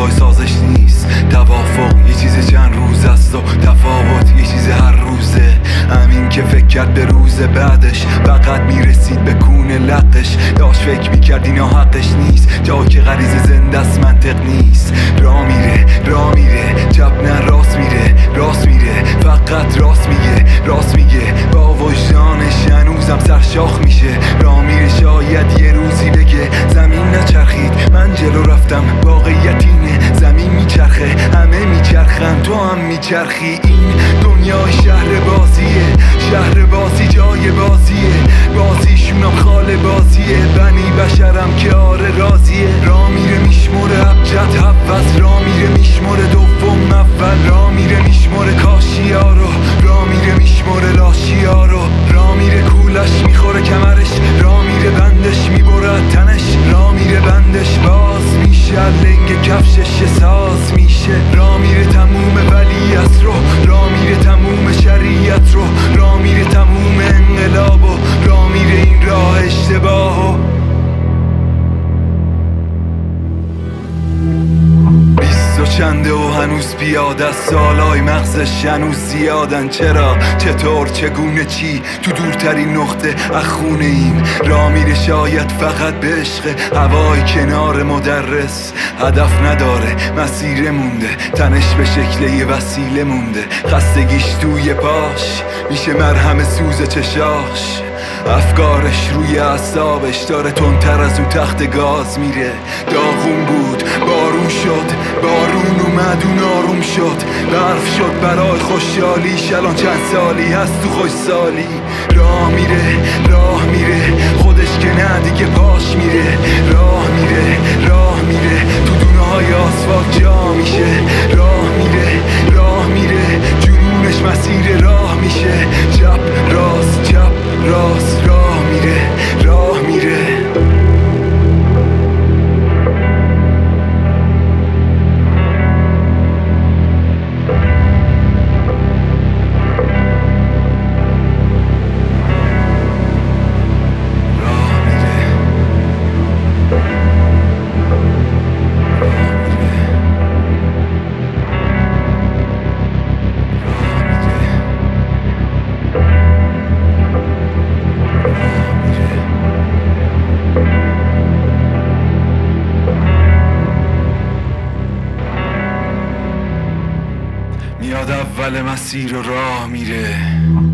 راه سازش نیست. توافق یه چیز چند روز است و تفاوت یه چیز هر روزه. همین که فکر کرد به روز بعدش فقط میرسید به کون لقش. داشت فکر میکرد اینا حقش نیست، جا که غریزه زنده است منطق نیست. راه میره چپ نه راست میره، راست میره فقط راست میگه، راست میگه با وجدانش هنوزم سرشاخ میشه. راه میره شاید یه روزی بگه زمین نچرخید من جلو رفتم. واقعیت اینه زمین میچرخه، همه میچرخن تو هم میچرخی. این دنیای شهر بازیه، شهر بازی جای بازیه، بازیشونم خاله بازیه. بنی بشرم که آره راضیه. راه میره میشموره ابجد حفظ، راه میره میشموره دوم اول، راه میره میشموره کاشیا رو، راه میره میشموره لاشیا رو. راه میره کولش میخوره کمرش، راه میره بندش میبره تنش، راه میره بندش باز میشه لنگ کفشش ساز میشه. راه میره تموم ولیعت رو، راه میره تموم شریعت رو، راه میره تموم انقلاب و راه میره این راه اشتباه و و چنده و هنوز پیاده، سالای مغزش هنوز زیادن. چرا چطور چگونه چی تو دورترین نقطه اخونه این. راه میره شاید فقط به عشق، هوای کنار مدرس هدف نداره، مسیر مونده، تنش به شکل یه وسیله مونده. خستگیش توی پاش میشه مرهم سوز چشاش، افکارش روی اعصابش داره تندتر از اون تخت گاز میره. داغون بود بارون شد، بارون اومد اون آروم شد، برف شد برای خوشحالیش. الان چند سالی هست تو خوش سالی. راه میره خودش که نه دیگه پاش میره. راه میره تو دونه های آسفالت جا میشه. راه میره جنونش مسیر راه میشه. چپ راست راه میره. میاد اول مسیر و راه میره.